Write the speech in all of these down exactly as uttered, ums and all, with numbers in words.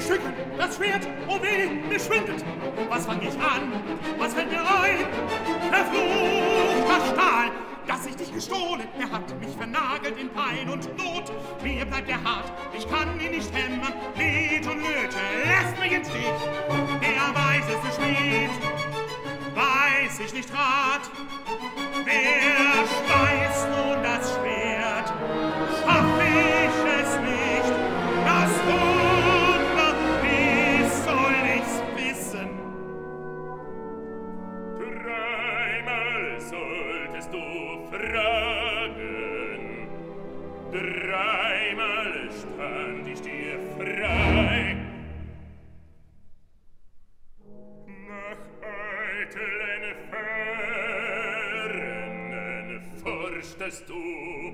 Stücken, das Schwert, oh weh, mir schwindet. Was fang ich an? Was fällt mir ein? Verfluchter Stahl, dass ich dich gestohlen, er hat mich vernagelt in Pein und Not. Mir bleibt er hart, ich kann ihn nicht hämmern. Lied und Löte, lässt mich im Stich. Der weiseste Schmied, weiß ich nicht Rat. Wer schmeißt nun das Schwert? Schaff ich es nicht, das Wunder, wie soll ich's wissen? Dreimal solltest du fragen, dreimal stand ich dir frei. Nach eitlen Fernen forschtest du,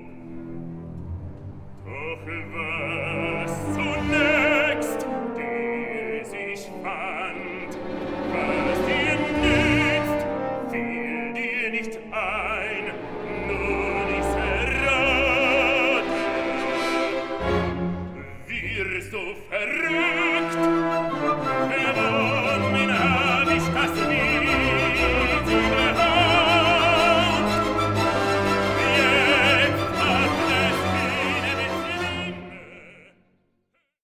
doch was zunächst dir sich fand, was dir nützt, fiel dir nicht ein, nur dies erraten, wirst du verraten.